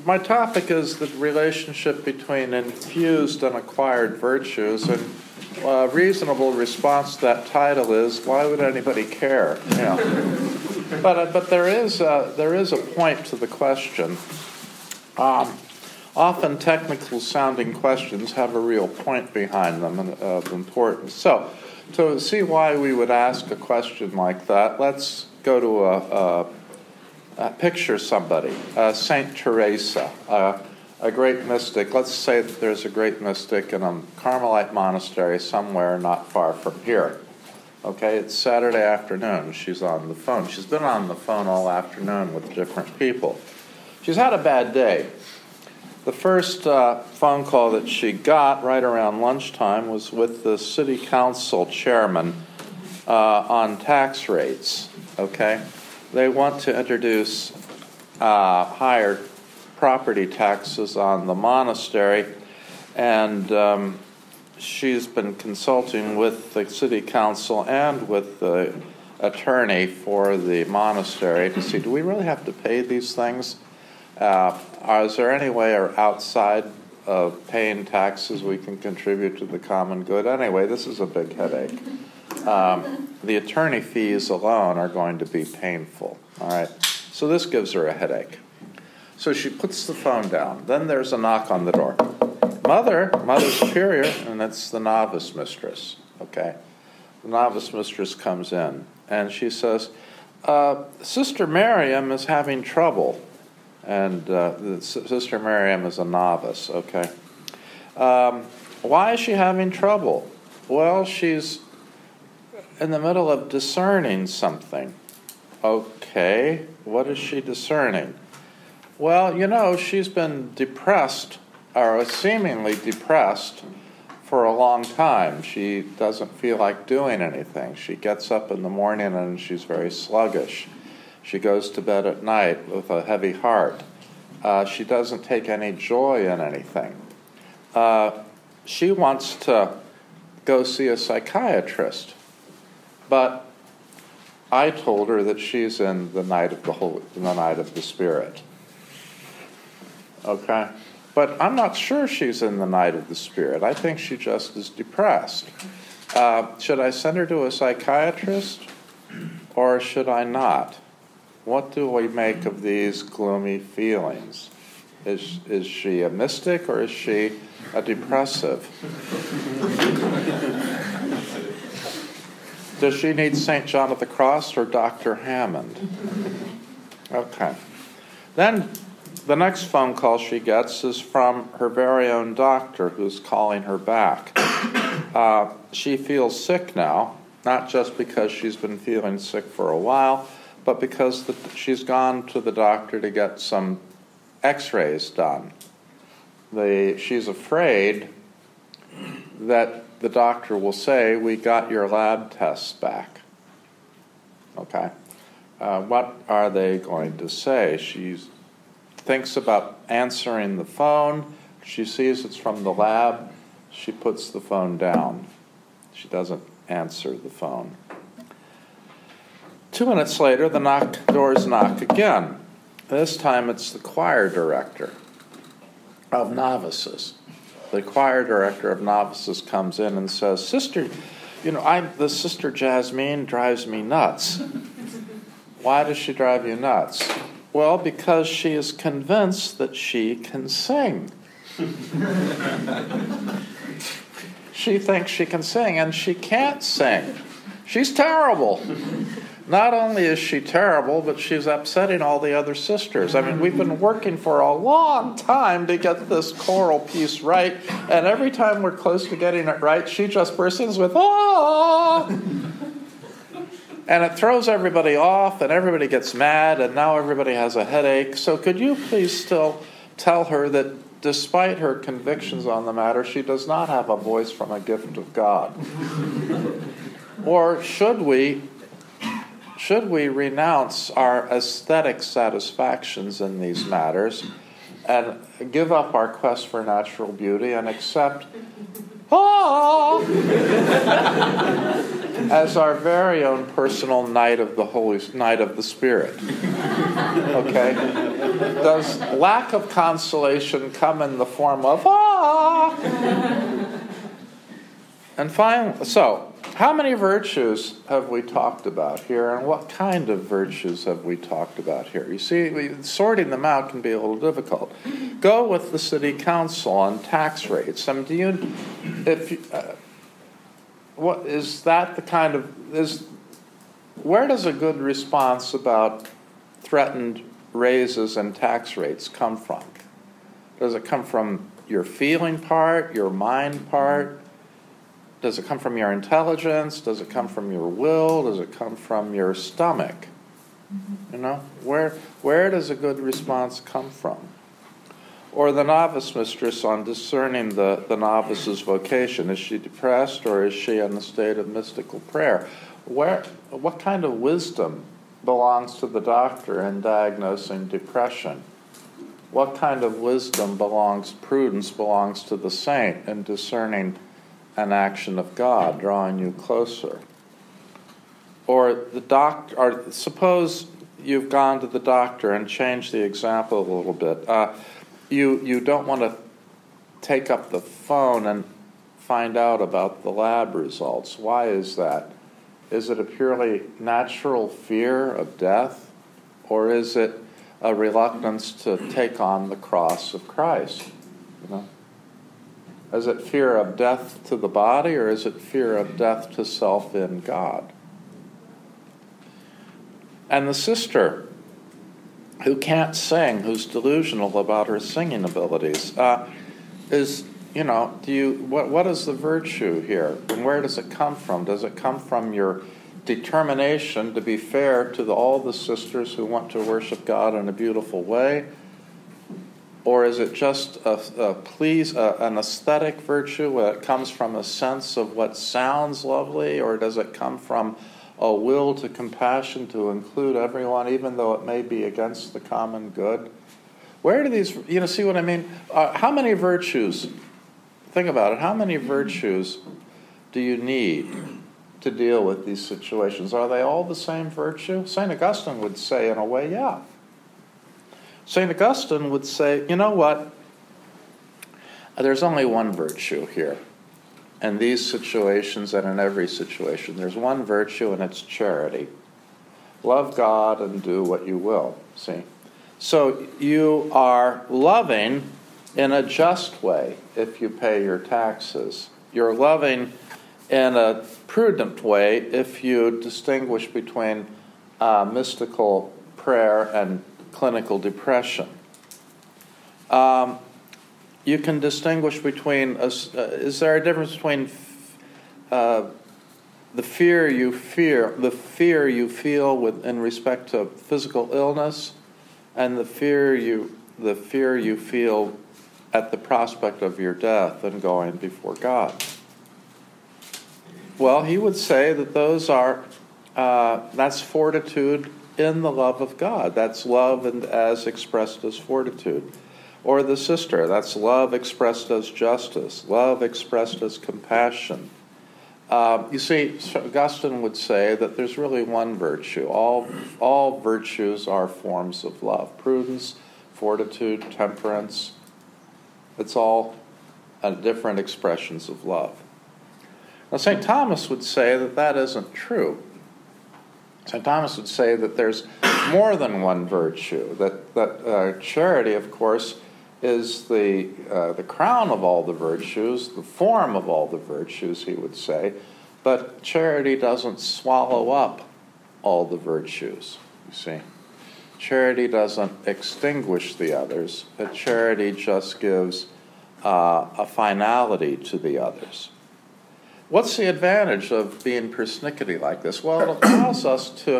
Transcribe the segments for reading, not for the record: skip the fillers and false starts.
My topic is the relationship between infused and acquired virtues, and a reasonable response to that title is, why would anybody care? But there is a point to the question. Often technical sounding questions have a real point behind them of importance. So, to see why we would ask a question like that, let's go to picture somebody, Saint Teresa, a great mystic. Let's say that there's a great mystic in a Carmelite monastery somewhere not far from here. Okay, it's Saturday afternoon. She's on the phone. She's been on the phone all afternoon with different people. She's had a bad day. The first phone call that she got right around lunchtime was with the city council chairman on tax rates. Okay, they want to introduce higher property taxes on the monastery, and she's been consulting with the city council and with the attorney for the monastery to see, do we really have to pay these things? Is there any way or outside of paying taxes we can contribute to the common good? Anyway, this is a big headache. The attorney fees alone are going to be painful. All right, so this gives her a headache. So she puts the phone down. Then there's a knock on the door. Mother Superior, and it's the novice mistress. Okay, the novice mistress comes in, and she says, Sister Miriam is having trouble. And Sister Miriam is a novice, okay? Why is she having trouble? Well, she's in the middle of discerning something. Okay, what is she discerning? Well, she's been depressed, or seemingly depressed, for a long time. She doesn't feel like doing anything. She gets up in the morning and she's very sluggish. She goes to bed at night with a heavy heart. She doesn't take any joy in anything. She wants to go see a psychiatrist, but I told her that she's in the night of the Spirit. Okay, but I'm not sure she's in the night of the Spirit. I think she just is depressed. Should I send her to a psychiatrist, or should I not? What do we make of these gloomy feelings? Is she a mystic or is she a depressive? Does she need St. John of the Cross or Dr. Hammond? Okay. Then the next phone call she gets is from her very own doctor who's calling her back. She feels sick now, not just because she's been feeling sick for a while, but because she's gone to the doctor to get some x-rays done. She's afraid that the doctor will say, we got your lab tests back. Okay? What are they going to say? She thinks about answering the phone. She sees it's from the lab. She puts the phone down. She doesn't answer the phone. 2 minutes later, the doors knock again. This time it's the choir director of novices. The choir director of novices comes in and says, Sister, the Sister Jasmine drives me nuts. Why does she drive you nuts? Well, because she is convinced that she can sing. She thinks she can sing, and she can't sing. She's terrible. Not only is she terrible, but she's upsetting all the other sisters. I mean, we've been working for a long time to get this choral piece right, and every time we're close to getting it right, she just bursts in with, ah! And it throws everybody off, and everybody gets mad, and now everybody has a headache. So could you please still tell her that despite her convictions on the matter, she does not have a voice from a gift of God? Or should we renounce our aesthetic satisfactions in these matters and give up our quest for natural beauty and accept as our very own personal night of the Spirit. Okay? Does lack of consolation come in the form of And finally, so how many virtues have we talked about here, and what kind of virtues have we talked about here? You see, sorting them out can be a little difficult. Go with the city council on tax rates. I mean, what is that the kind of where does a good response about threatened raises and tax rates come from? Does it come from your feeling part, your mind part? Does it come from your intelligence? Does it come from your will? Does it come from your stomach? You know, where does a good response come from? Or the novice mistress on discerning the novice's vocation. Is she depressed or is she in a state of mystical prayer? What kind of wisdom belongs to the doctor in diagnosing depression? What kind of wisdom prudence belongs to the saint in discerning an action of God drawing you closer? Or suppose you've gone to the doctor and changed the example a little bit. You don't want to take up the phone and find out about the lab results. Why is that? Is it a purely natural fear of death, or is it a reluctance to take on the cross of Christ? You know? Is it fear of death to the body, or is it fear of death to self in God? And the sister who can't sing, who's delusional about her singing abilities, what is the virtue here, and where does it come from? Does it come from your determination to be fair to all the sisters who want to worship God in a beautiful way? Or is it just an aesthetic virtue that comes from a sense of what sounds lovely? Or does it come from a will to compassion to include everyone, even though it may be against the common good? Where do these, see what I mean? How many virtues, think about it, how many virtues do you need to deal with these situations? Are they all the same virtue? St. Augustine would say, in a way, yeah. St. Augustine would say, you know what? There's only one virtue here. In these situations and in every situation, there's one virtue, and it's charity. Love God and do what you will, see? So you are loving in a just way if you pay your taxes. You're loving in a prudent way if you distinguish between mystical prayer and clinical depression. You can distinguish between, is there a difference between the fear you feel in respect to physical illness, and the fear you feel at the prospect of your death and going before God? Well, he would say that those are that's fortitude in the love of God. That's love and as expressed as fortitude. Or the sister, that's love expressed as justice, love expressed as compassion. You see, Augustine would say that there's really one virtue. All virtues are forms of love. Prudence, fortitude, temperance, it's all different expressions of love. Now, St. Thomas would say that that isn't true. St. Thomas would say that there's more than one virtue, that charity, of course, is the crown of all the virtues, the form of all the virtues, he would say, but charity doesn't swallow up all the virtues, you see. Charity doesn't extinguish the others, but charity just gives a finality to the others. What's the advantage of being persnickety like this? Well, it allows us to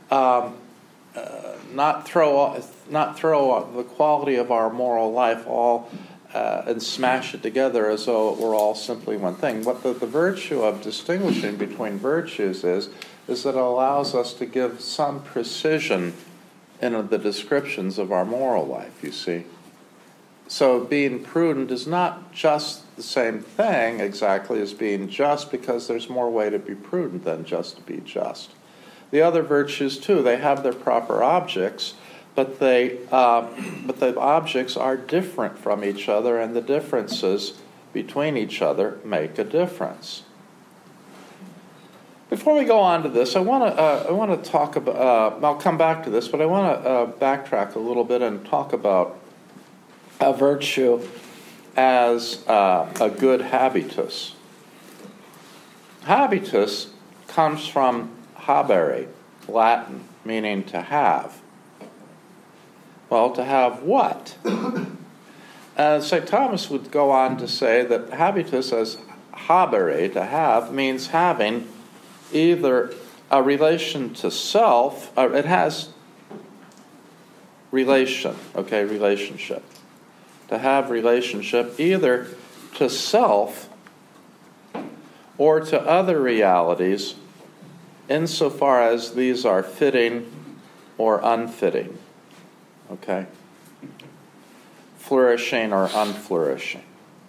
not throw the quality of our moral life all and smash it together as though it were all simply one thing. What the virtue of distinguishing between virtues is that it allows us to give some precision in the descriptions of our moral life, you see. So being prudent is not just the same thing exactly as being just, because there's more way to be prudent than just to be just. The other virtues, too, they have their proper objects, but the objects are different from each other, and the differences between each other make a difference. Before we go on to this, I want to talk about. I'll come back to this, but I want to backtrack a little bit and talk about a virtue as a good habitus. Habitus comes from habere, Latin, meaning to have. Well, to have what? St. Thomas would go on to say that habitus as habere, to have, means having either a relation to self, or it has relationship. To have relationship either to self or to other realities, insofar as these are fitting or unfitting. Okay? Flourishing or unflourishing.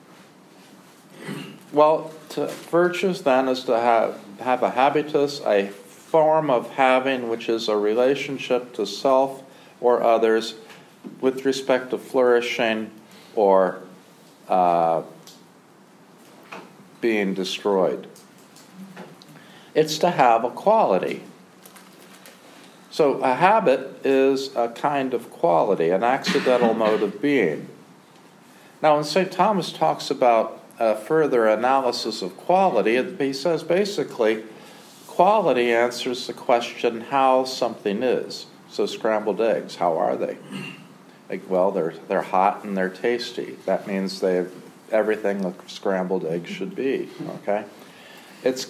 Well, virtues then is to have a habitus, a form of having which is a relationship to self or others with respect to flourishing or being destroyed. It's to have a quality. So a habit is a kind of quality, an accidental mode of being. Now, when St. Thomas talks about further analysis of quality, he says basically quality answers the question how something is. So scrambled eggs, how are they? Well, they're hot and they're tasty. That means they have everything a scrambled egg should be. Okay, it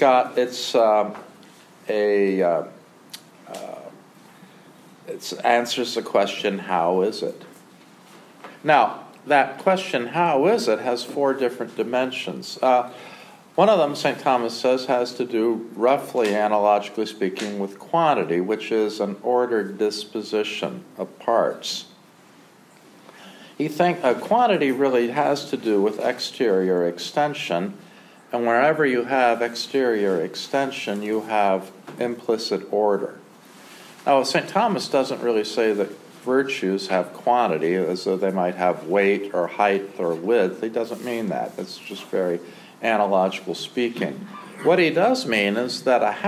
answers the question how is it? Now that question how is it has 4 different dimensions. One of them, St. Thomas says, has to do, roughly analogically speaking, with quantity, which is an ordered disposition of parts. He thinks quantity really has to do with exterior extension, and wherever you have exterior extension, you have implicit order. Now, St. Thomas doesn't really say that virtues have quantity, as though they might have weight or height or width. He doesn't mean that. That's just very analogical speaking. What he does mean is that a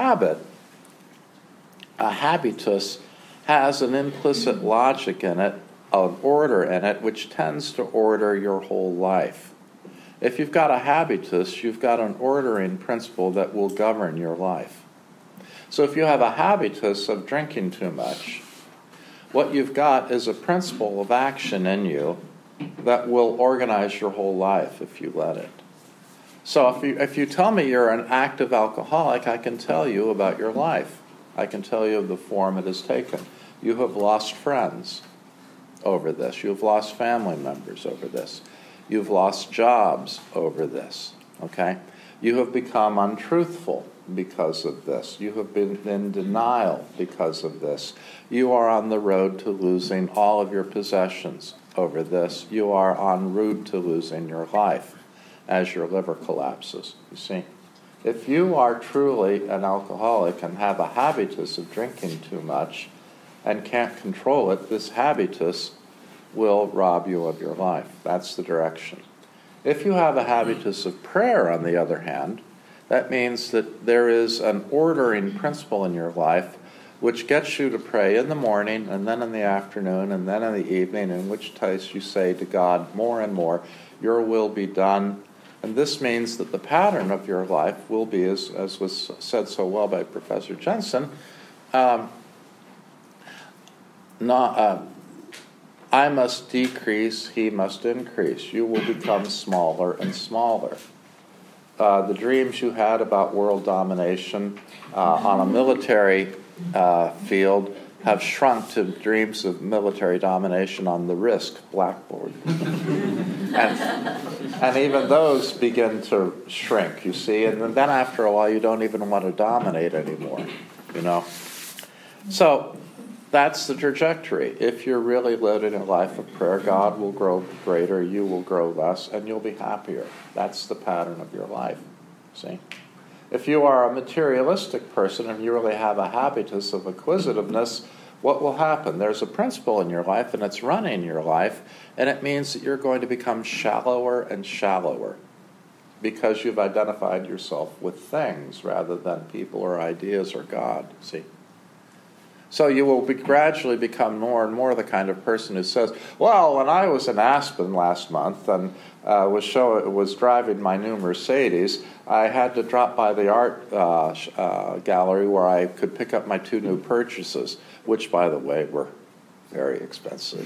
habitus, has an implicit logic in it, an order in it, which tends to order your whole life. If you've got a habitus, you've got an ordering principle that will govern your life. So if you have a habitus of drinking too much, what you've got is a principle of action in you that will organize your whole life if you let it. So if you tell me you're an active alcoholic, I can tell you about your life. I can tell you of the form it has taken. You have lost friends over this. You've lost family members over this. You've lost jobs over this. Okay? You have become untruthful because of this. You have been in denial because of this. You are on the road to losing all of your possessions over this. You are en route to losing your life as your liver collapses. You see, if you are truly an alcoholic and have a habitus of drinking too much and can't control it, this habitus will rob you of your life. That's the direction. If you have a habitus of prayer, on the other hand, that means that there is an ordering principle in your life which gets you to pray in the morning and then in the afternoon and then in the evening, in which case you say to God more and more, your will be done. And this means that the pattern of your life will be, as was said so well by Professor Jensen, I must decrease, he must increase. You will become smaller and smaller. The dreams you had about world domination on a military field have shrunk to dreams of military domination on the RISC blackboard. and even those begin to shrink, you see. And then after a while, you don't even want to dominate anymore, you know. So That's the trajectory. If you're really living a life of prayer, God will grow greater, you will grow less, and you'll be happier. That's the pattern of your life. See? If you are a materialistic person and you really have a habitus of acquisitiveness, what will happen? There's a principle in your life, and it's running your life, and it means that you're going to become shallower and shallower because you've identified yourself with things rather than people or ideas or God. See? So you will gradually become more and more the kind of person who says, well, when I was in Aspen last month and was driving my new Mercedes, I had to drop by the art gallery where I could pick up my 2 new purchases, which, by the way, were very expensive.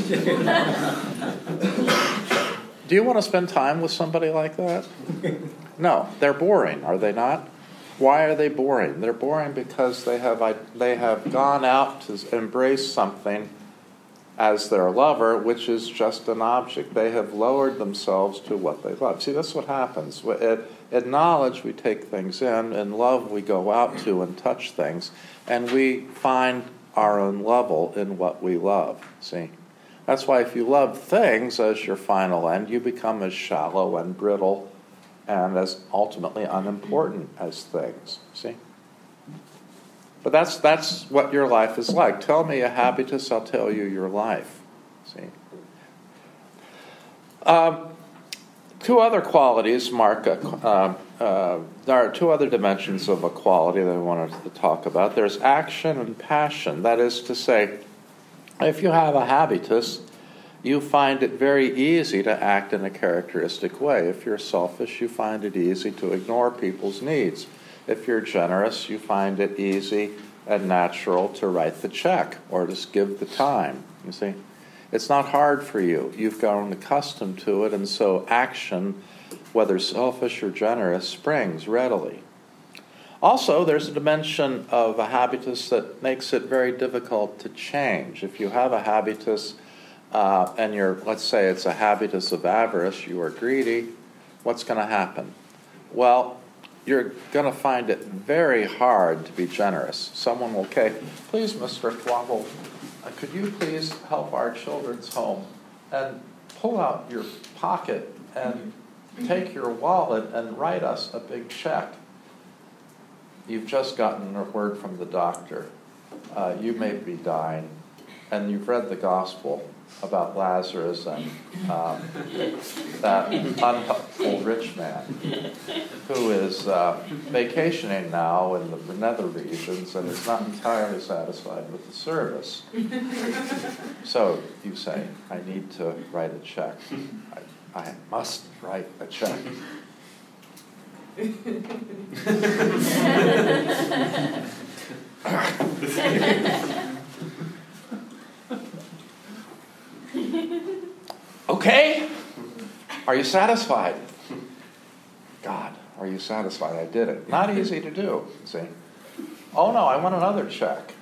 Do you want to spend time with somebody like that? No, they're boring, are they not? Why are they boring? They're boring because they have gone out to embrace something as their lover, which is just an object. They have lowered themselves to what they love. See, that's what happens. In knowledge, we take things in love, we go out to and touch things, and we find our own level in what we love. See? That's why if you love things as your final end, you become as shallow and brittle and as ultimately unimportant as things. See? But that's what your life is like. Tell me a habitus, I'll tell you your life. See? 2 other qualities mark there are 2 other dimensions of a quality that I wanted to talk about. There's action and passion. That is to say, if you have a habitus, you find it very easy to act in a characteristic way. If you're selfish, you find it easy to ignore people's needs. If you're generous, you find it easy and natural to write the check or just give the time. You see? It's not hard for you. You've grown accustomed to it, and so action, whether selfish or generous, springs readily. Also, there's a dimension of a habitus that makes it very difficult to change. If you have a habitus and let's say it's a habitus of avarice, you are greedy, what's going to happen? Well, you're going to find it very hard to be generous. Someone will say, please, Mr. Flumble, could you please help our children's home and pull out your pocket and take your wallet and write us a big check? You've just gotten a word from the doctor. You may be dying, and you've read the gospel about Lazarus and that unhelpful rich man who is vacationing now in the nether regions and is not entirely satisfied with the service. So you say, I need to write a check. I must write a check. Okay, are you satisfied? God, are you satisfied? I did it. Not easy to do, see? Oh no, I want another check.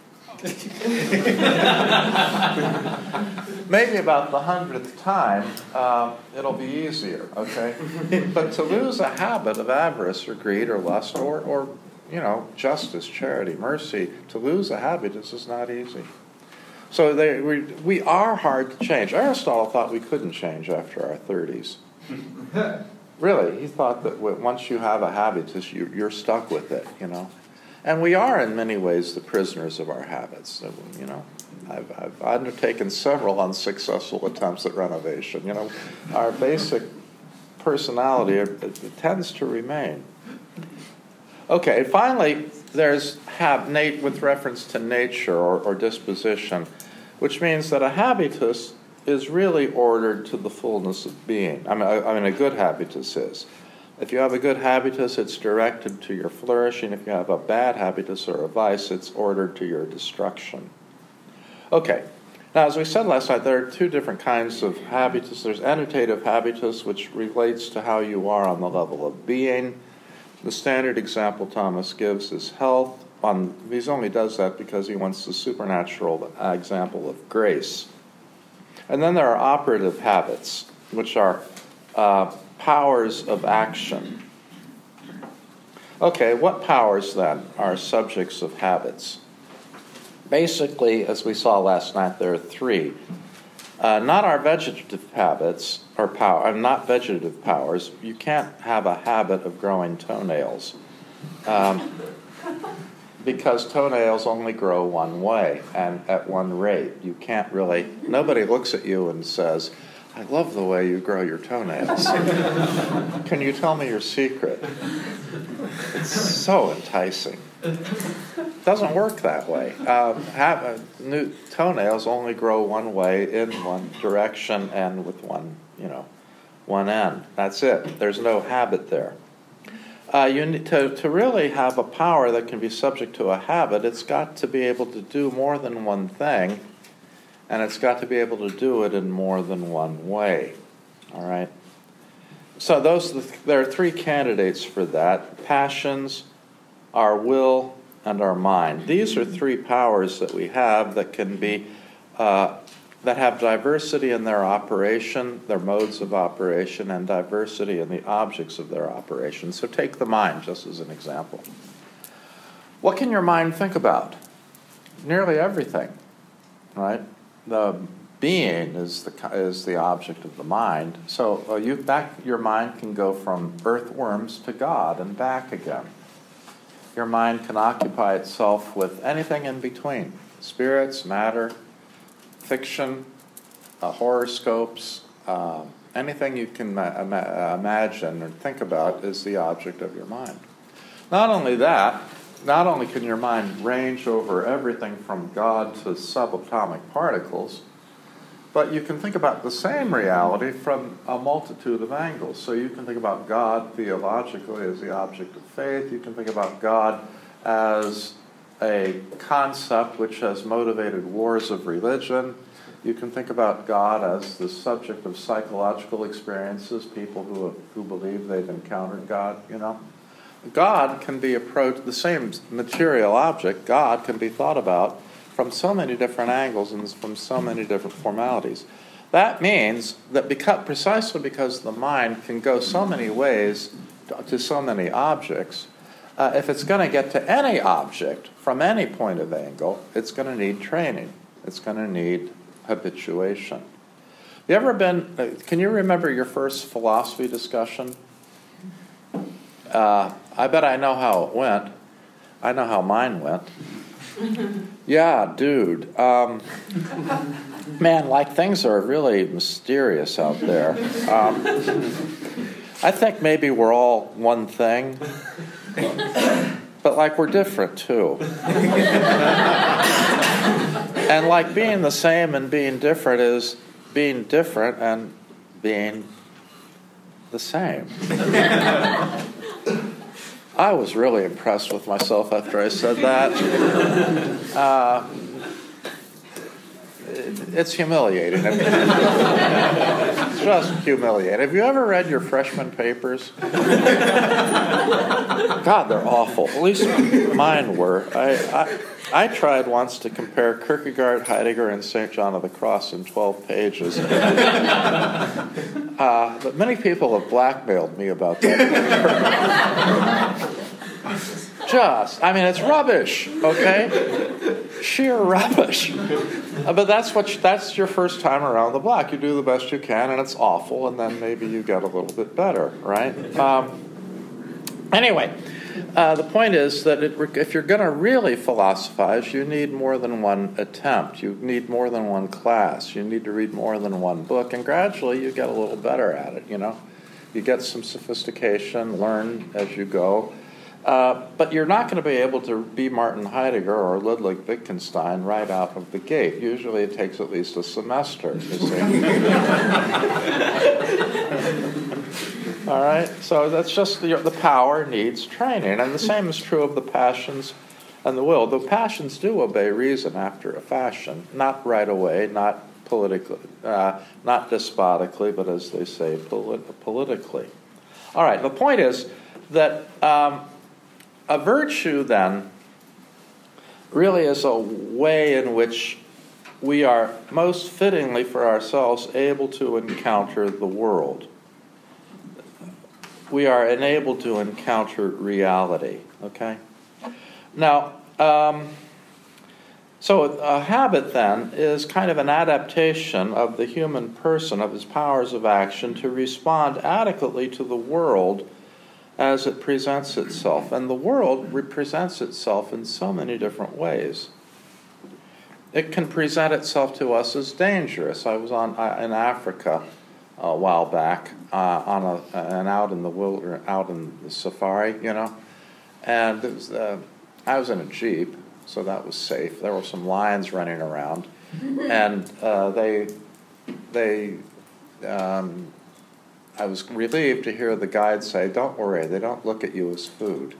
Maybe about the 100th time, it'll be easier, okay? But to lose a habit of avarice or greed or lust or justice, charity, mercy, to lose a habit, this is not easy. So we are hard to change. Aristotle thought we couldn't change after our 30s. Really, he thought that once you have a habitus, you're stuck with it, And we are, in many ways, the prisoners of our habits. I've undertaken several unsuccessful attempts at renovation. Our basic personality it tends to remain. Okay, finally, there's with reference to nature or disposition, which means that a habitus is really ordered to the fullness of being. I mean, a good habitus is. If you have a good habitus, it's directed to your flourishing. If you have a bad habitus or a vice, it's ordered to your destruction. Okay, now as we said last night, there are 2 different kinds of habitus. There's annotative habitus, which relates to how you are on the level of being. The standard example Thomas gives is health. He only does that because he wants the supernatural example of grace. And then there are operative habits, which are powers of action. Okay, what powers then are subjects of habits? basically, as we saw last night, there are three. Not our vegetative habits or power, not vegetative powers. You can't have a habit of growing toenails because toenails only grow one way and at one rate. You can't really, nobody looks at you and says, I love the way you grow your toenails. Can you tell me your secret? It's so enticing. It doesn't work that way. New toenails only grow one way in one direction and with one end. That's it. There's no habit there. You need to really have a power that can be subject to a habit. It's got to be able to do more than one thing, and it's got to be able to do it in more than one way. All right. So there are three candidates for that: passions, our will, and our mind. These are three powers that we have that can be that have diversity in their operation, their modes of operation, and diversity in the objects of their operation. So take the mind just as an example. What can your mind think about? Nearly everything, right? The being is the object of the mind. So your mind can go from earthworms to God and back again. Your mind can occupy itself with anything in between: spirits, matter, fiction, horoscopes, anything you can imagine or think about is the object of your mind. Not only that, not only can your mind range over everything from God to subatomic particles, but you can think about the same reality from a multitude of angles. So you can think about God theologically as the object of faith. You can think about God as a concept which has motivated wars of religion. You can think about God as the subject of psychological experiences, people who believe they've encountered God, God can be approached, the same material object, God can be thought about from so many different angles and from so many different formalities. That means that precisely because the mind can go so many ways to so many objects, if it's going to get to any object from any point of angle, it's going to need training. It's going to need habituation. Can you remember your first philosophy discussion? I bet I know how it went. I know how mine went. Yeah, dude. Man, things are really mysterious out there. I think maybe we're all one thing, but we're different too. And being the same and being different is being different and being the same. I was really impressed with myself after I said that. It's humiliating. It's just humiliating. Have you ever read your freshman papers? God, they're awful. At least mine were. I tried once to compare Kierkegaard, Heidegger, and St. John of the Cross in 12 pages. But many people have blackmailed me about that. It's rubbish, okay? Sheer rubbish. But that's your first time around the block. You do the best you can, and it's awful, and then maybe you get a little bit better, right? Anyway, the point is that if you're going to really philosophize, you need more than one attempt. You need more than one class. You need to read more than one book, and gradually you get a little better at it, You get some sophistication, learn as you go. But you're not going to be able to be Martin Heidegger or Ludwig Wittgenstein right out of the gate. Usually it takes at least a semester, you see. All right? So that's just the power needs training. And the same is true of the passions and the will. The passions do obey reason after a fashion, not right away, not politically, not despotically, but as they say, politically. All right, the point is that a virtue, then, really is a way in which we are most fittingly for ourselves able to encounter the world. We are enabled to encounter reality, okay? Now, So a habit, then, is kind of an adaptation of the human person, of his powers of action, to respond adequately to the world as it presents itself. And the world represents itself in so many different ways. It can present itself to us as dangerous. I was in Africa a while back, and out in the safari, and it was, I was in a Jeep, so that was safe. There were some lions running around, and I was relieved to hear the guide say, "Don't worry, they don't look at you as food."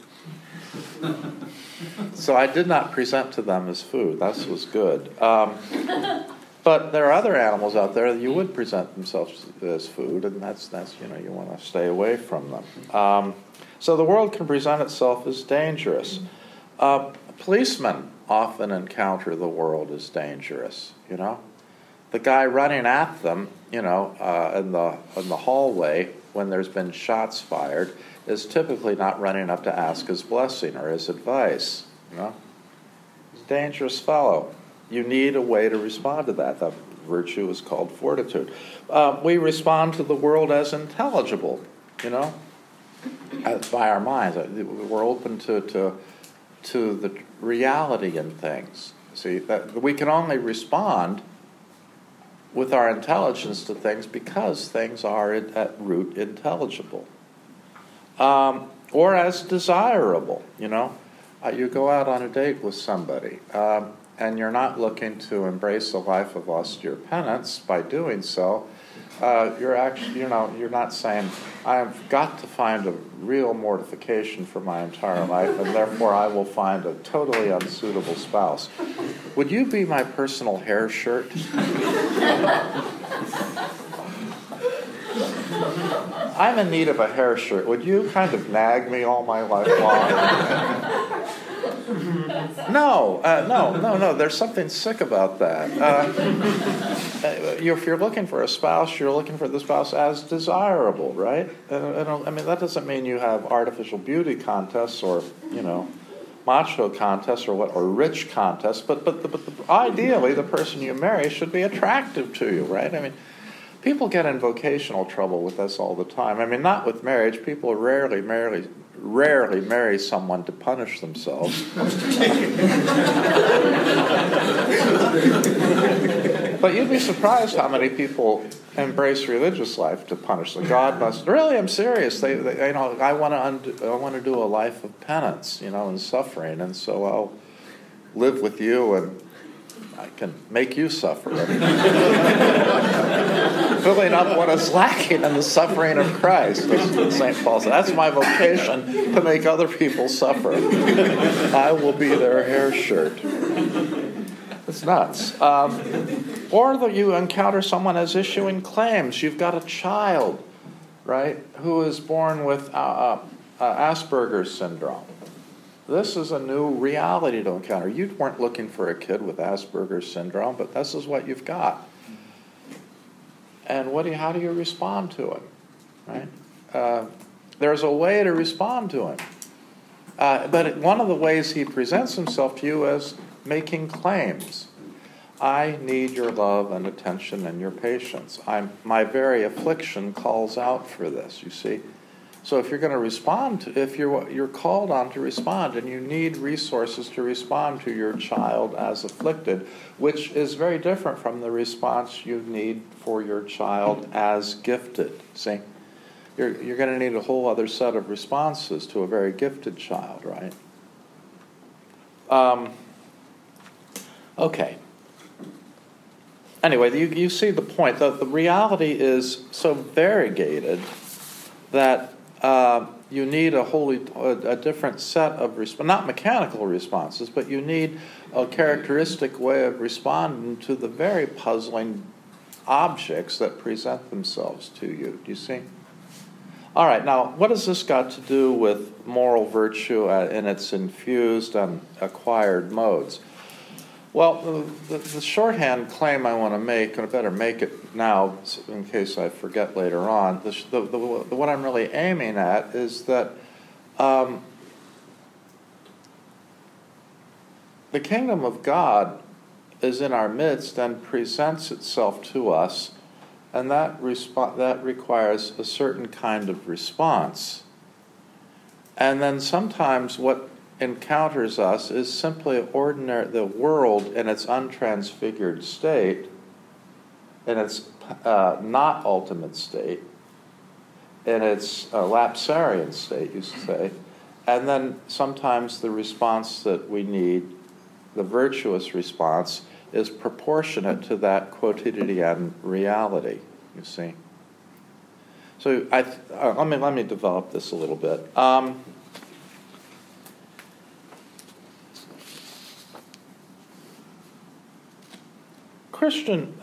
So I did not present to them as food. That was good. But there are other animals out there that you would present themselves as food, and that's you want to stay away from them. So the world can present itself as dangerous. Policemen often encounter the world as dangerous. The guy running at them, in the hallway when there's been shots fired, is typically not running up to ask his blessing or his advice. He's a dangerous fellow. You need a way to respond to that. The virtue is called fortitude. We respond to the world as intelligible, by our minds. We're open to the reality in things. See, that we can only respond with our intelligence to things because things are at root intelligible. Or as desirable, You go out on a date with somebody, and you're not looking to embrace a life of austere penance by doing so. You're actually, you're not saying, I've got to find a real mortification for my entire life, and therefore I will find a totally unsuitable spouse. Would you be my personal hair shirt? I'm in need of a hair shirt. Would you kind of nag me all my life long? No. There's something sick about that. If you're looking for a spouse, you're looking for the spouse as desirable, right? That doesn't mean you have artificial beauty contests or, macho contests or rich contests, but ideally the person you marry should be attractive to you, right? People get in vocational trouble with this all the time. Not with marriage. People rarely marry someone to punish themselves. But you'd be surprised how many people embrace religious life to punish them. God must. Really, I'm serious. I want to do a life of penance, and suffering, and so I'll live with you and I can make you suffer. Filling up what is lacking in the suffering of Christ, as St. Paul said. That's my vocation, to make other people suffer. I will be their hair shirt. It's nuts. Or that you encounter someone as issuing claims. You've got a child, right, who is born with Asperger's syndrome. This is a new reality to encounter. You weren't looking for a kid with Asperger's syndrome, but this is what you've got. And how do you respond to it? Right? There's a way to respond to him. But one of the ways he presents himself to you is making claims. I need your love and attention and your patience. My very affliction calls out for this, you see. So if you're going to respond, if you're called on to respond, and you need resources to respond to your child as afflicted, which is very different from the response you need for your child as gifted. See, you're going to need a whole other set of responses to a very gifted child, right? Okay. Anyway, you see the point. The reality is so variegated that you need a different set of not mechanical responses, but you need a characteristic way of responding to the very puzzling objects that present themselves to you. Do you see? All right, now, what has this got to do with moral virtue in its infused and acquired modes? Well, the shorthand claim I want to make, and I better make it now in case I forget later on, what I'm really aiming at is that the kingdom of God is in our midst and presents itself to us, and that requires a certain kind of response. And then sometimes what encounters us is simply the world in its untransfigured state, in its not ultimate state, in its lapsarian state, you say. And then sometimes the response that we need, the virtuous response, is proportionate to that quotidian reality, you see. So let me develop this a little bit. Christian,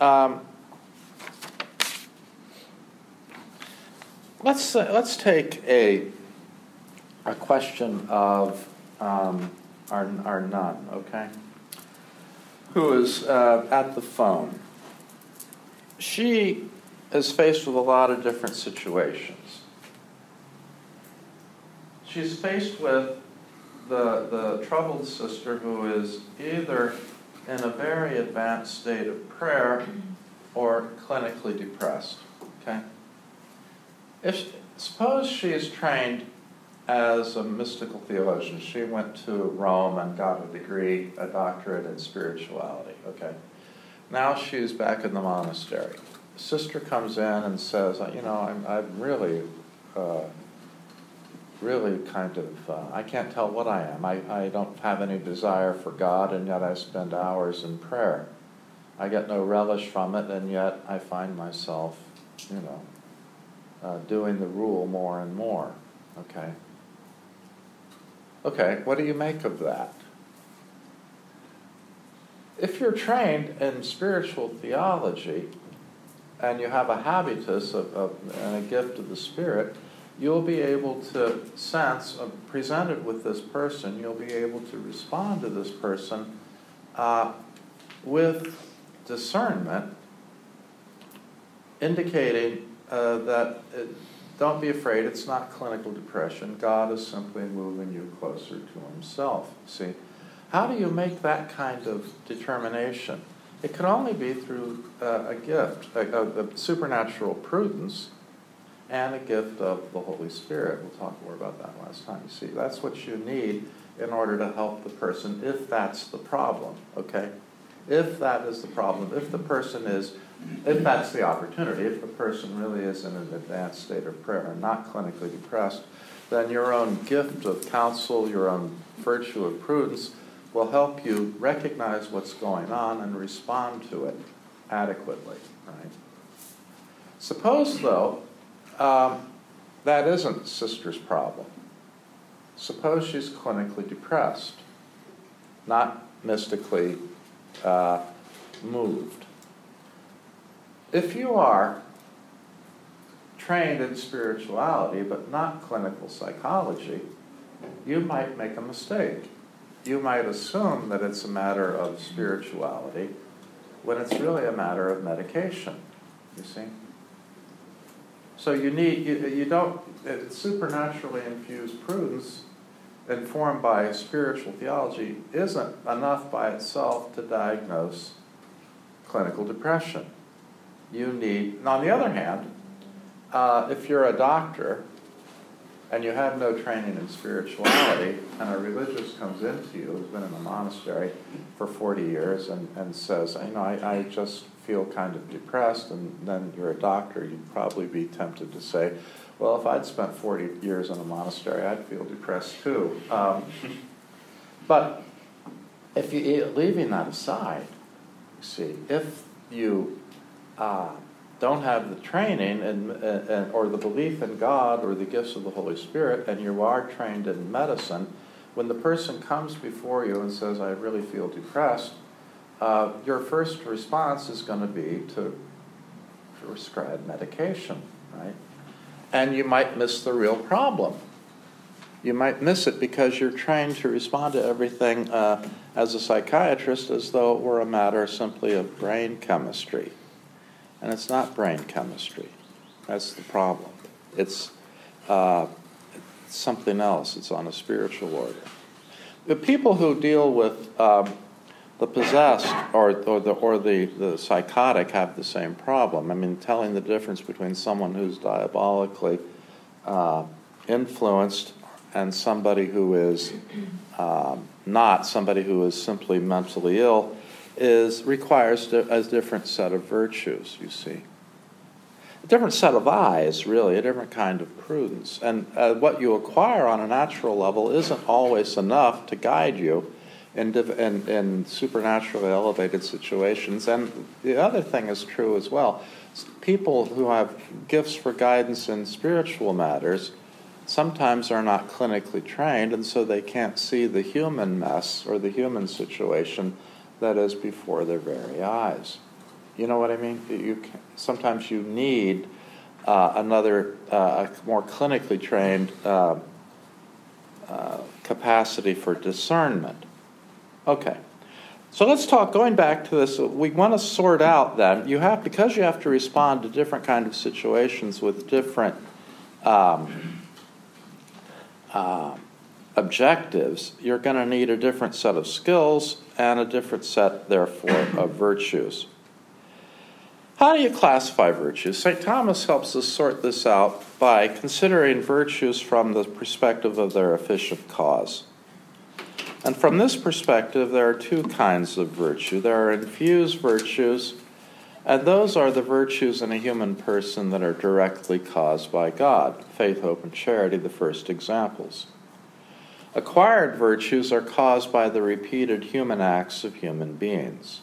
let's take a question of our nun, okay, who is at the phone. She is faced with a lot of different situations. She's faced with the troubled sister who is either in a very advanced state of prayer or clinically depressed, okay? Suppose she is trained as a mystical theologian. She went to Rome and got a degree, a doctorate in spirituality, okay? Now she's back in the monastery. Sister comes in and says, I'm really kind of, I can't tell what I am. I don't have any desire for God, and yet I spend hours in prayer. I get no relish from it, and yet I find myself, doing the rule more and more. Okay. Okay, what do you make of that? If you're trained in spiritual theology, and you have a habitus and a gift of the Spirit, you'll be able to sense, presented with this person, you'll be able to respond to this person with discernment, indicating that don't be afraid, it's not clinical depression. God is simply moving you closer to himself. See, how do you make that kind of determination? It can only be through a gift, a supernatural prudence, and a gift of the Holy Spirit. We'll talk more about that last time. You see, that's what you need in order to help the person, if that's the problem, okay? If that is the problem, if that's the opportunity, if the person really is in an advanced state of prayer and not clinically depressed, then your own gift of counsel, your own virtue of prudence will help you recognize what's going on and respond to it adequately, right? Suppose, though, that isn't sister's problem. Suppose she's clinically depressed, not mystically moved. If you are trained in spirituality but not clinical psychology, you might make a mistake. You might assume that it's a matter of spirituality when it's really a matter of medication, you see? So supernaturally infused prudence informed by spiritual theology isn't enough by itself to diagnose clinical depression. On the other hand, if you're a doctor and you have no training in spirituality, and a religious comes into you who's been in a monastery for 40 years and says, I just feel kind of depressed, and then you're a doctor, you'd probably be tempted to say, well, if I'd spent 40 years in a monastery, I'd feel depressed too. But if leaving that aside, you see, if you don't have the training or the belief in God or the gifts of the Holy Spirit, and you are trained in medicine, when the person comes before you and says, I really feel depressed, your first response is going to be to prescribe medication, right? And you might miss the real problem. You might miss it because you're trained to respond to everything as a psychiatrist as though it were a matter simply of brain chemistry. And it's not brain chemistry. That's the problem. It's something else. It's on a spiritual order. The people who deal with The possessed or the psychotic have the same problem. I mean, telling the difference between someone who's diabolically influenced and somebody who is not, somebody who is simply mentally ill, requires a different set of virtues, you see. A different set of eyes, really, a different kind of prudence. And what you acquire on a natural level isn't always enough to guide you in supernaturally elevated situations. And the other thing is true as well. People who have gifts for guidance in spiritual matters sometimes are not clinically trained, and so they can't see the human mess or the human situation that is before their very eyes. You know what I mean? Sometimes you need a more clinically trained capacity for discernment. Okay, so let's talk, going back to this, we want to sort out then, because you have to respond to different kind of situations with different objectives, you're going to need a different set of skills and a different set, therefore, of virtues. How do you classify virtues? St. Thomas helps us sort this out by considering virtues from the perspective of their efficient cause. And from this perspective, there are two kinds of virtue. There are infused virtues, and those are the virtues in a human person that are directly caused by God. Faith, hope, and charity, the first examples. Acquired virtues are caused by the repeated human acts of human beings.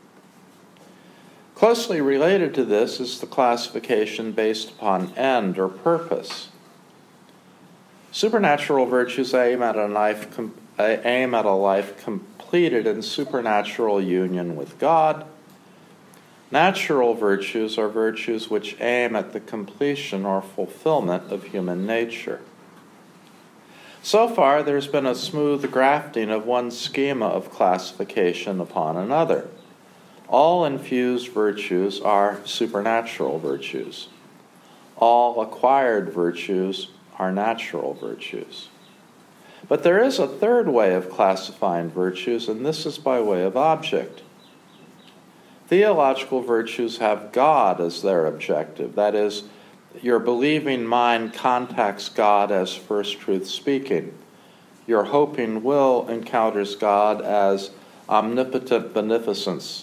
Closely related to this is the classification based upon end or purpose. Supernatural virtues aim at a life completed in supernatural union with God. Natural virtues are virtues which aim at the completion or fulfillment of human nature. So far, there's been a smooth grafting of one schema of classification upon another. All infused virtues are supernatural virtues. All acquired virtues are natural virtues. But there is a third way of classifying virtues, and this is by way of object. Theological virtues have God as their objective. That is, your believing mind contacts God as first truth speaking. Your hoping will encounters God as omnipotent beneficence.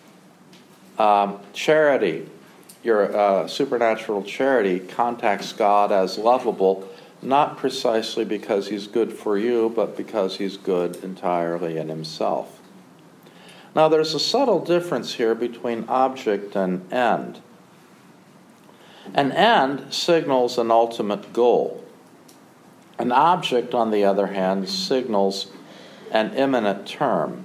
Charity, your supernatural charity, contacts God as lovable, not precisely because he's good for you, but because he's good entirely in himself. Now, there's a subtle difference here between object and end. An end signals an ultimate goal. An object, on the other hand, signals an imminent term.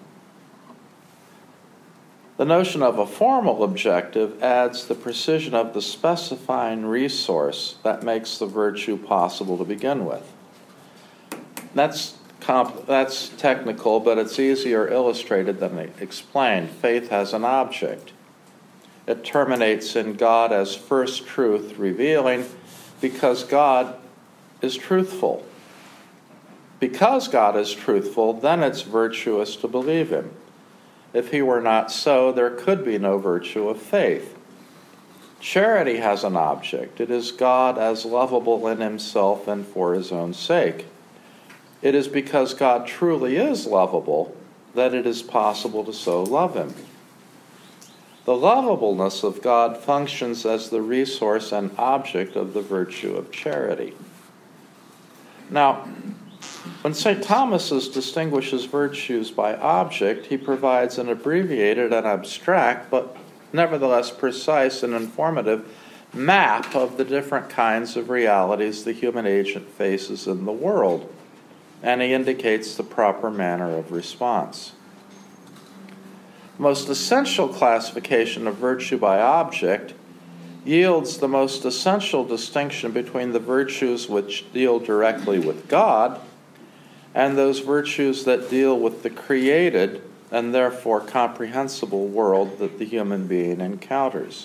The notion of a formal objective adds the precision of the specifying resource that makes the virtue possible to begin with. That's technical, but it's easier illustrated than explained. Faith has an object. It terminates in God as first truth revealing because God is truthful. Because God is truthful, then it's virtuous to believe him. If he were not so, there could be no virtue of faith. Charity has an object. It is God as lovable in himself and for his own sake. It is because God truly is lovable that it is possible to so love him. The lovableness of God functions as the resource and object of the virtue of charity. Now, when St. Thomas distinguishes virtues by object, he provides an abbreviated and abstract, but nevertheless precise and informative map of the different kinds of realities the human agent faces in the world, and he indicates the proper manner of response. The most essential classification of virtue by object yields the most essential distinction between the virtues which deal directly with God and those virtues that deal with the created and therefore comprehensible world that the human being encounters.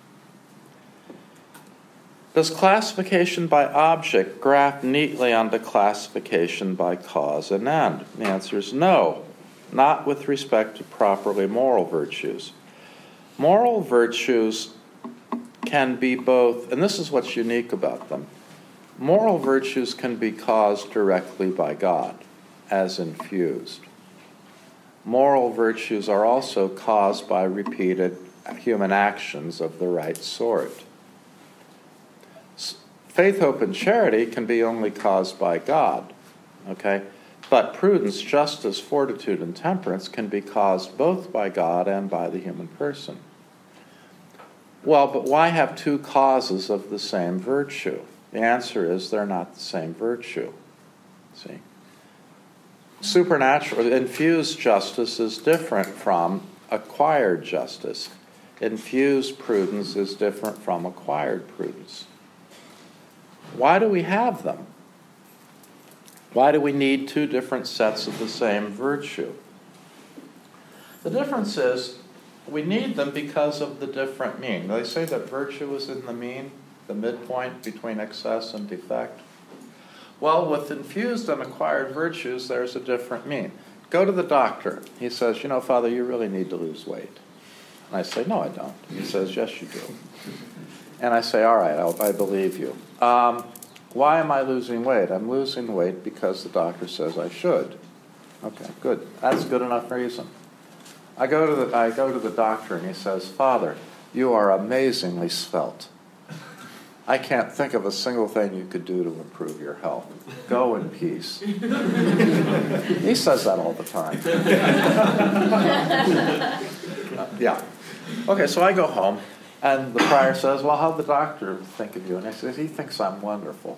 Does classification by object graft neatly onto classification by cause and end? The answer is no. not with respect to properly moral virtues. Moral virtues can be both, and this is what's unique about them. Moral virtues can be caused directly by God, as infused. Moral virtues are also caused by repeated human actions of the right sort. Faith, hope, and charity can be only caused by God, okay? But prudence, justice, fortitude, and temperance can be caused both by God and by the human person. Well, but why have two causes of the same virtue? The answer is they're not the same virtue. See? Supernatural, infused justice is different from acquired justice. Infused prudence is different from acquired prudence. Why do we have them? Why do we need two different sets of the same virtue? The difference is we need them because of the different mean. They say that virtue is in the mean, the midpoint between excess and defect. Well, with infused and acquired virtues, there's a different mean. Go to the doctor. He says, Father, you really need to lose weight. And I say, no, I don't. He says, yes, you do. And I say, all right, I believe you. Why am I losing weight? I'm losing weight because the doctor says I should. Okay, good. That's good enough reason. I go to the doctor and he says, Father, you are amazingly svelte. I can't think of a single thing you could do to improve your health. Go in peace. He says that all the time. Yeah. Okay, so I go home, and the prior says, well, how'd the doctor think of you? And he says, he thinks I'm wonderful.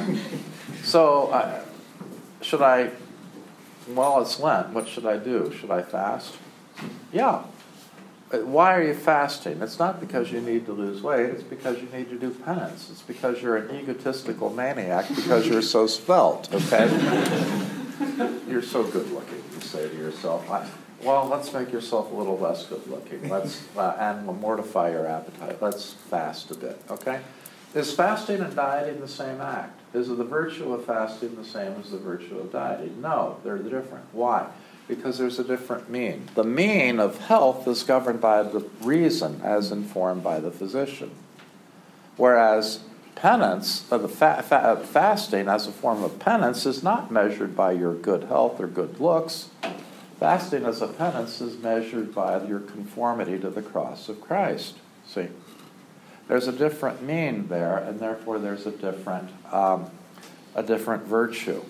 Should I, well, it's Lent. What should I do? Should I fast? Yeah. Why are you fasting? It's not because you need to lose weight. It's because you need to do penance. It's because you're an egotistical maniac because you're so svelte, okay? You're so good looking, you say to yourself. Well, let's make yourself a little less good looking. And we'll mortify your appetite. Let's fast a bit, okay? Is fasting and dieting the same act? Is the virtue of fasting the same as the virtue of dieting? No, they're different. Why? Because there's a different mean. The mean of health is governed by the reason as informed by the physician. Whereas penance, or the fasting as a form of penance, is not measured by your good health or good looks. Fasting as a penance is measured by your conformity to the cross of Christ. See? There's a different mean there, and therefore there's a different virtue.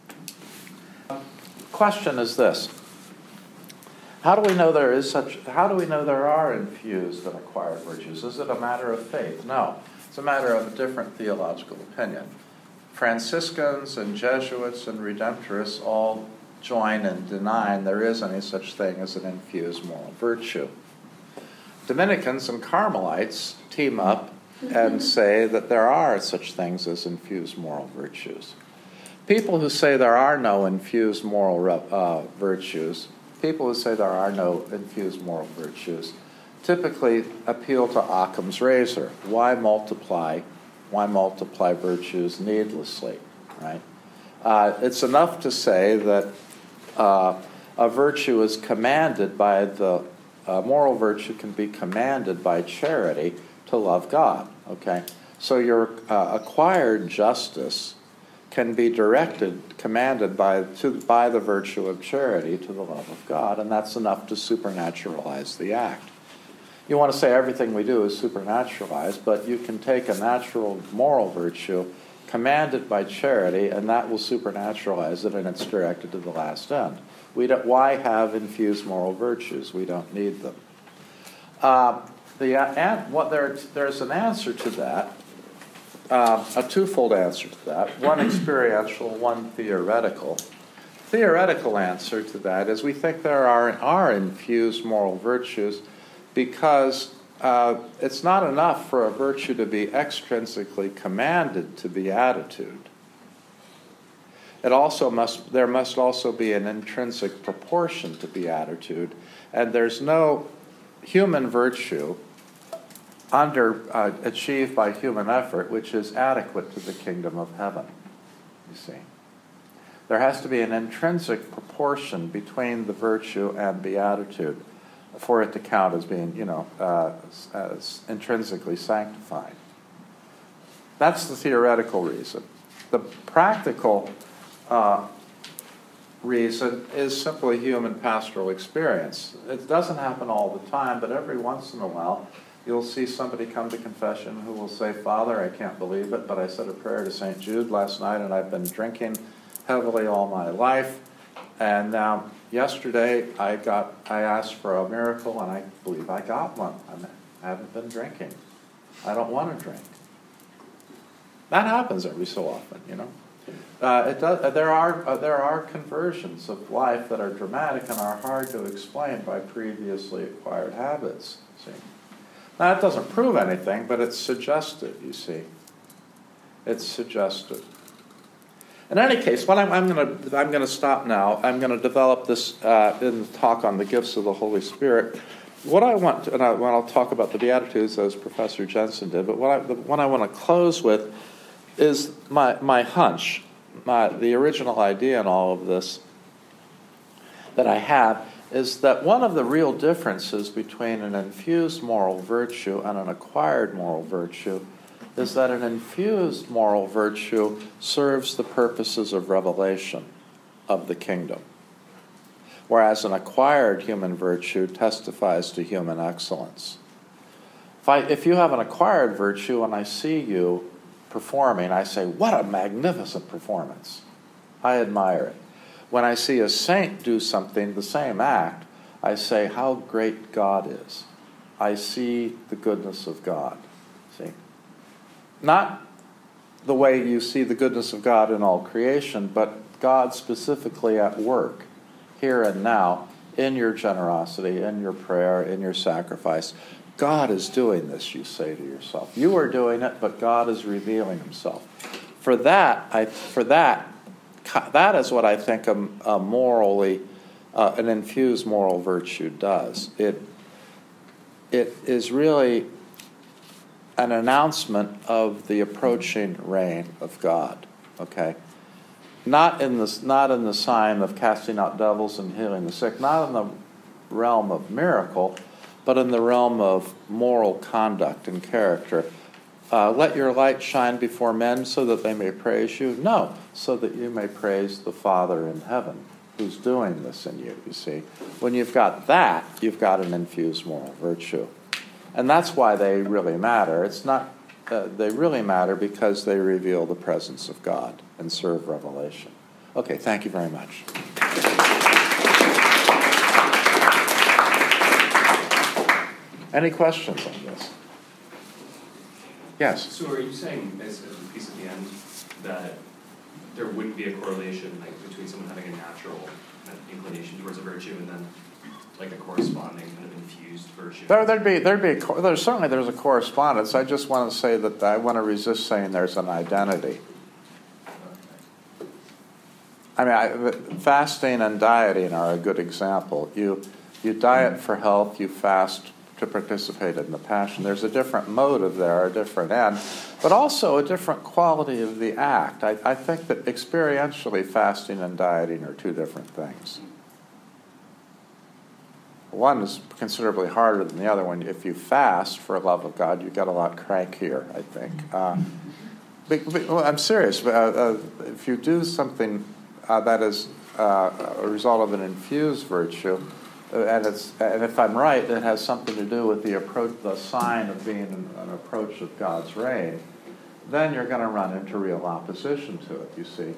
Question is this: how do we know there are infused and acquired virtues? Is it a matter of faith? No, it's a matter of a different theological opinion. Franciscans and Jesuits and Redemptorists all join in denying there is any such thing as an infused moral virtue. Dominicans and Carmelites team up and say that there are such things as infused moral virtues. People who say there are no infused moral virtues, typically appeal to Occam's razor. Why multiply virtues needlessly, right? It's enough to say that a virtue is commanded by moral virtue can be commanded by charity to love God, okay? So your acquired justice can be commanded by the virtue of charity to the love of God, and that's enough to supernaturalize the act. You want to say everything we do is supernaturalized, but you can take a natural moral virtue, command it by charity, and that will supernaturalize it, and it's directed to the last end. Why have infused moral virtues? We don't need them. There's an answer to that. A twofold answer to that, one experiential, one theoretical. Theoretical answer to that is we think there are infused moral virtues because it's not enough for a virtue to be extrinsically commanded to beatitude. There must also be an intrinsic proportion to beatitude, and there's no human virtue achieved by human effort, which is adequate to the kingdom of heaven, you see. There has to be an intrinsic proportion between the virtue and beatitude for it to count as being, as intrinsically sanctified. That's the theoretical reason. The practical reason is simply human pastoral experience. It doesn't happen all the time, but every once in a while you'll see somebody come to confession who will say, "Father, I can't believe it, but I said a prayer to St. Jude last night and I've been drinking heavily all my life. And now yesterday I asked for a miracle and I believe I got one. I haven't been drinking. I don't want to drink." That happens every so often, There are conversions of life that are dramatic and are hard to explain by previously acquired habits. See, now that doesn't prove anything, but it's suggestive. You see, it's suggestive. In any case, what I'm going to stop now. I'm going to develop this in the talk on the gifts of the Holy Spirit. What I want, I'll talk about the Beatitudes as Professor Jensen did. But what I want to close with is my hunch, the original idea in all of this that I have is that one of the real differences between an infused moral virtue and an acquired moral virtue is that an infused moral virtue serves the purposes of revelation of the kingdom, whereas an acquired human virtue testifies to human excellence. If you have an acquired virtue and I see you performing, I say, "What a magnificent performance. I admire it." When I see a saint do something, the same act, I say, "How great God is." I see the goodness of God. See? Not the way you see the goodness of God in all creation, but God specifically at work, here and now, in your generosity, in your prayer, in your sacrifice. God is doing this, you say to yourself. You are doing it, but God is revealing himself. That is what I think an infused moral virtue does. It is really an announcement of the approaching reign of God. Okay, not in the sign of casting out devils and healing the sick, not in the realm of miracle, but in the realm of moral conduct and character. Let your light shine before men so that they may praise you. No, so that you may praise the Father in heaven who's doing this in you, you see. When you've got that, you've got an infused moral virtue. And that's why they really matter. It's not, they really matter because they reveal the presence of God and serve revelation. Okay, thank you very much. Any questions on this? Yes? So are you saying, as a piece at the end, that there wouldn't be a correlation between someone having a natural inclination towards a virtue and then a corresponding kind of infused virtue? There's a correspondence. I just want to say that I want to resist saying there's an identity. Okay. Fasting and dieting are a good example. You diet for health, you fast to participate in the passion. There's a different motive there, a different end, but also a different quality of the act. I think that experientially fasting and dieting are two different things. One is considerably harder than the other one. If you fast for love of God, you get a lot crankier, I think. I'm serious. If you do something that is a result of an infused virtue, and if I'm right, it has something to do with the sign of being an approach of God's reign, then you're going to run into real opposition to it, you see.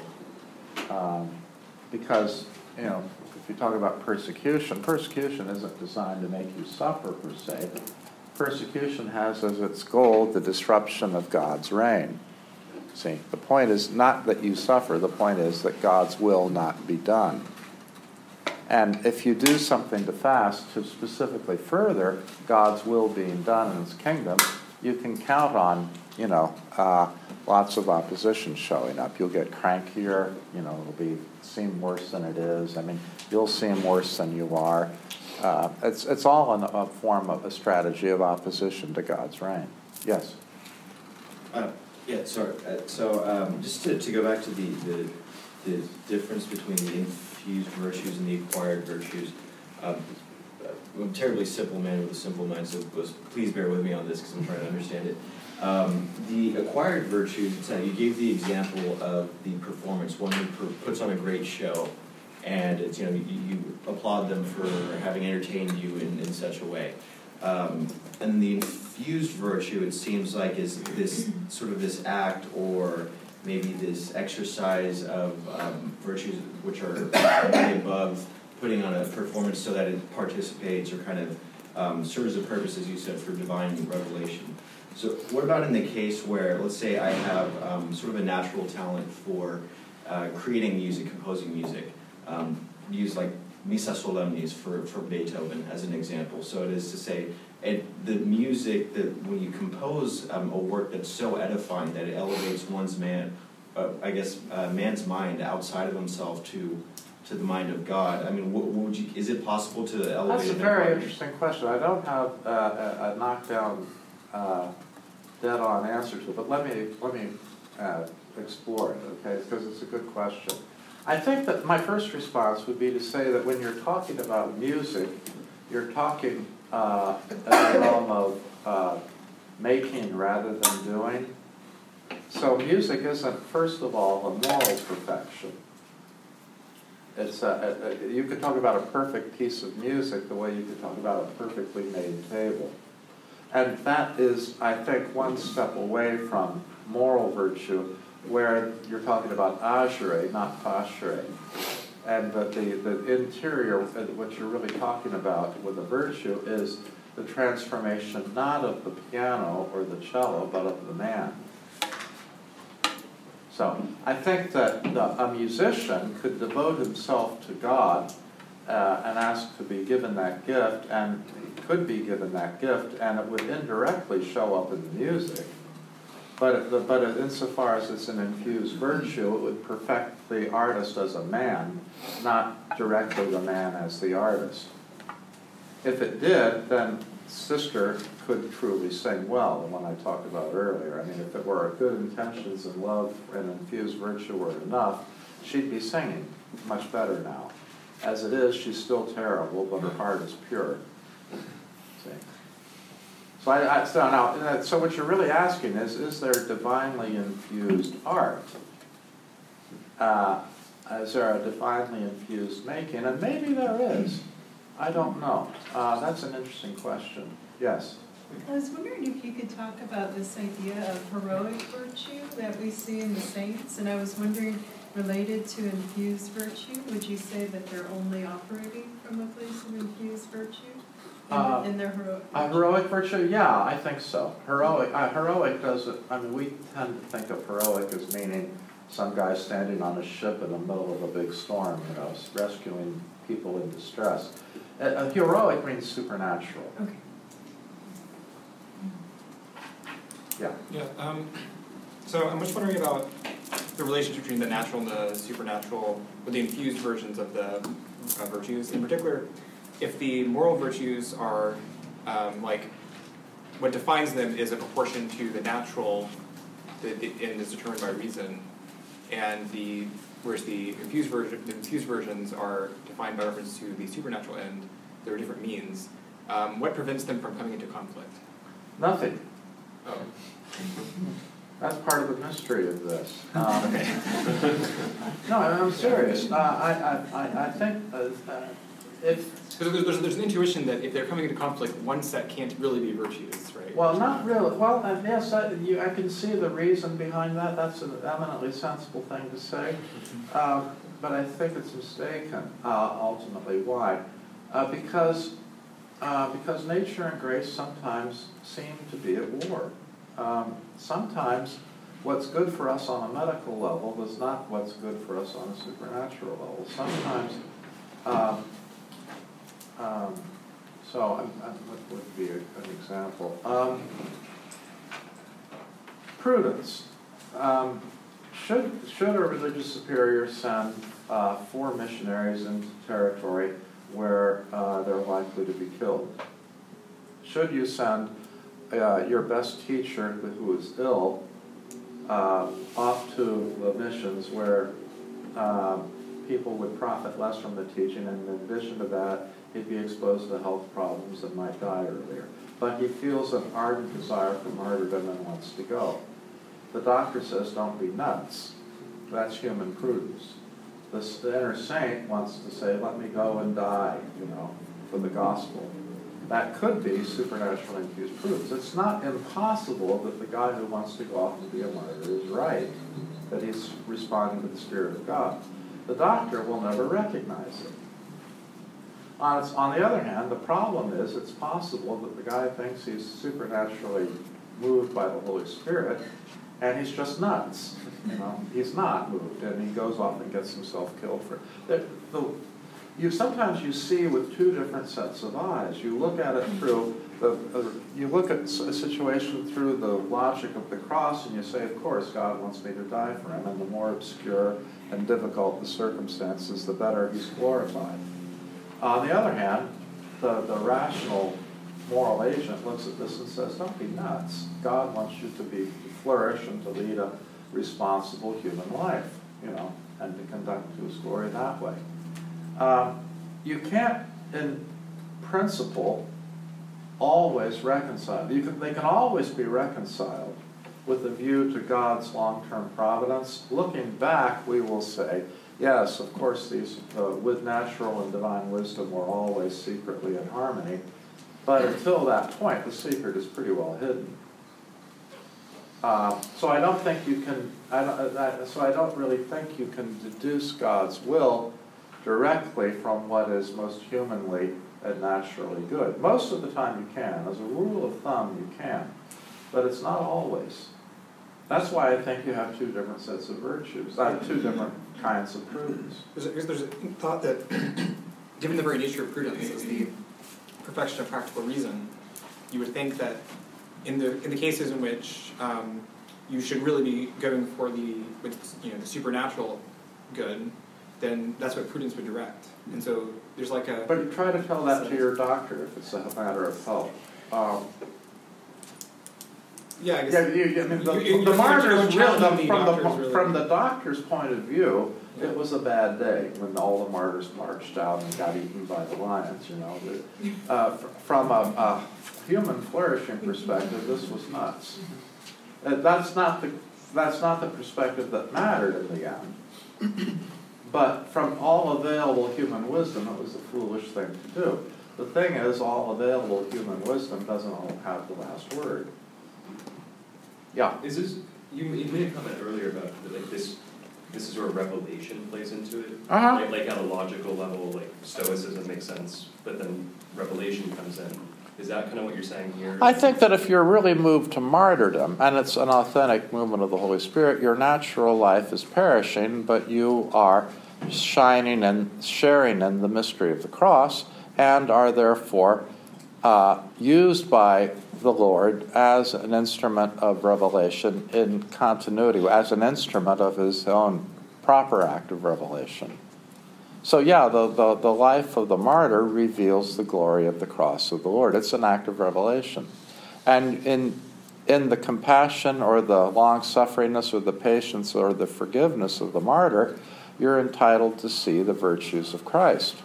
Because, if you talk about persecution isn't designed to make you suffer, per se. Persecution has as its goal the disruption of God's reign. See, the point is not that you suffer, the point is that God's will not be done. And if you do something to fast to specifically further God's will being done in his kingdom, you can count on, lots of opposition showing up. You'll get crankier, it'll seem worse than it is. You'll seem worse than you are. It's all in a form of a strategy of opposition to God's reign. Yes? Sorry. So just to go back to the difference between the infused virtues and the acquired virtues. I'm a terribly simple man with a simple mind, so please bear with me on this because I'm trying to understand it. The acquired virtues, you gave the example of the performance, one who puts on a great show, and it's, you applaud them for having entertained you in such a way. And the infused virtue, it seems like, is this sort of this act or maybe this exercise of virtues which are way above putting on a performance so that it participates or kind of serves a purpose, as you said, for divine revelation. So what about in the case where, let's say I have sort of a natural talent for creating music, composing music, use like Missa Solemnis for Beethoven as an example. So it is to say, the music, that when you compose a work that's so edifying that it elevates one's man's mind outside of himself to the mind of God. I mean, is it possible to elevate? That's a very interesting question. I don't have a knockdown, dead-on answer to it, but let me explore it, okay? Because it's a good question. I think that my first response would be to say that when you're talking about music, you're talking in the realm of making rather than doing. So music isn't, first of all, a moral perfection. It's you could talk about a perfect piece of music the way you could talk about a perfectly made table. And that is, I think, one step away from moral virtue, where you're talking about agere, not pashere. And the interior, what you're really talking about with a virtue, is the transformation not of the piano or the cello, but of the man. So I think that a musician could devote himself to God and ask to be given that gift, and could be given that gift, and it would indirectly show up in the music. But insofar as it's an infused virtue, it would perfect the artist as a man, not directly the man as the artist. If it did, then Sister could truly sing well, the one I talked about earlier. I mean, if it were good intentions and love and infused virtue were enough, she'd be singing much better now. As it is, she's still terrible, but her heart is pure. See? So what you're really asking is there divinely infused art? Is there a divinely infused making? And maybe there is. I don't know. That's an interesting question. Yes? I was wondering if you could talk about this idea of heroic virtue that we see in the saints, and I was wondering, related to infused virtue, would you say that they're only operating from a place of infused virtue in their heroic virtue? Heroic virtue? Yeah, I think so. Heroic doesn't, I mean, we tend to think of heroic as meaning some guy standing on a ship in the middle of a big storm, rescuing people in distress. Heroic means supernatural. Okay. Yeah. Yeah. So I'm just wondering about the relationship between the natural and the supernatural, with the infused versions of the virtues. In particular, if the moral virtues are what defines them is a proportion to the natural, and is determined by reason, and whereas the infused versions are defined by reference to the supernatural end, there are different means. What prevents them from coming into conflict? Nothing. Oh. That's part of the mystery of this. Okay. No, I'm serious. I think if... There's an intuition that if they're coming into conflict, one set can't really be virtues, right? Well, not really. Well, yes, I can see the reason behind that. That's an eminently sensible thing to say. But I think it's mistaken, ultimately. Why? Because nature and grace sometimes seem to be at war. Sometimes what's good for us on a medical level is not what's good for us on a supernatural level. Sometimes, what would be an example? Prudence. Should a religious superior send 4 missionaries into territory where they're likely to be killed? Should you send your best teacher who is ill off to the missions where people would profit less from the teaching, and in addition to that, he'd be exposed to health problems and might die earlier. But he feels an ardent desire for martyrdom and wants to go. The doctor says, don't be nuts. That's human prudence. The inner saint wants to say, let me go and die, for the gospel. That could be supernaturally infused prudence. It's not impossible that the guy who wants to go off and be a martyr is right, that he's responding to the Spirit of God. The doctor will never recognize it. On the other hand, the problem is it's possible that the guy thinks he's supernaturally moved by the Holy Spirit, and he's just nuts. He's not moved, and he goes off and gets himself killed for it. Sometimes you see with two different sets of eyes. You look at it through you look at a situation through the logic of the cross, and you say, of course, God wants me to die for him, and the more obscure and difficult the circumstances, the better he's glorified. On the other hand, the rational moral agent looks at this and says, don't be nuts. God wants you to flourish and to lead a responsible human life, and to conduct to his glory that way. You can't, in principle, always reconcile. They can always be reconciled with a view to God's long-term providence. Looking back, we will say, yes, of course, these with natural and divine wisdom were always secretly in harmony, but until that point, the secret is pretty well hidden. So I don't think you can. So I don't really think you can deduce God's will directly from what is most humanly and naturally good. Most of the time you can. As a rule of thumb, you can. But it's not always. That's why I think you have two different sets of virtues, two different kinds of prudence. There's a thought that, given the very nature of prudence as the perfection of practical reason, you would think that in the cases in which you should really be going for the supernatural good, then that's what prudence would direct. And so there's like a... But you try to tell that to your doctor if it's a matter of health. Yeah, I guess... The martyrs, from the doctor's point of view, it was a bad day when all the martyrs marched out and got eaten by the lions, From a human flourishing perspective, this was nuts. That's not the perspective that mattered in the end. But from all available human wisdom, it was a foolish thing to do. The thing is, all available human wisdom doesn't all have the last word. Yeah. You made a comment earlier about this is where revelation plays into it. Uh-huh. Like at a logical level, Stoicism makes sense, but then revelation comes in. Is that kind of what you're saying here? I think that if you're really moved to martyrdom, and it's an authentic movement of the Holy Spirit, your natural life is perishing, but you are shining and sharing in the mystery of the cross, and are therefore used by the Lord as an instrument of revelation in continuity, as an instrument of his own proper act of revelation. So yeah, the life of the martyr reveals the glory of the cross of the Lord. It's an act of revelation. And in the compassion or the long-sufferingness or the patience or the forgiveness of the martyr, you're entitled to see the virtues of Christ.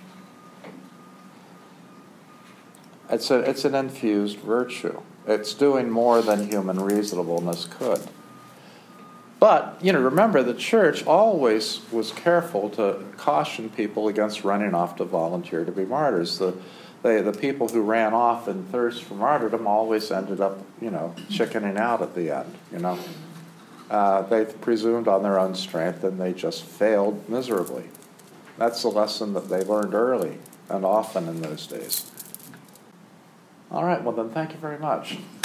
It's an infused virtue. It's doing more than human reasonableness could. But, remember, the church always was careful to caution people against running off to volunteer to be martyrs. The people who ran off in thirst for martyrdom always ended up, chickening out at the end, They presumed on their own strength, and they just failed miserably. That's the lesson that they learned early and often in those days. All right, well then, thank you very much.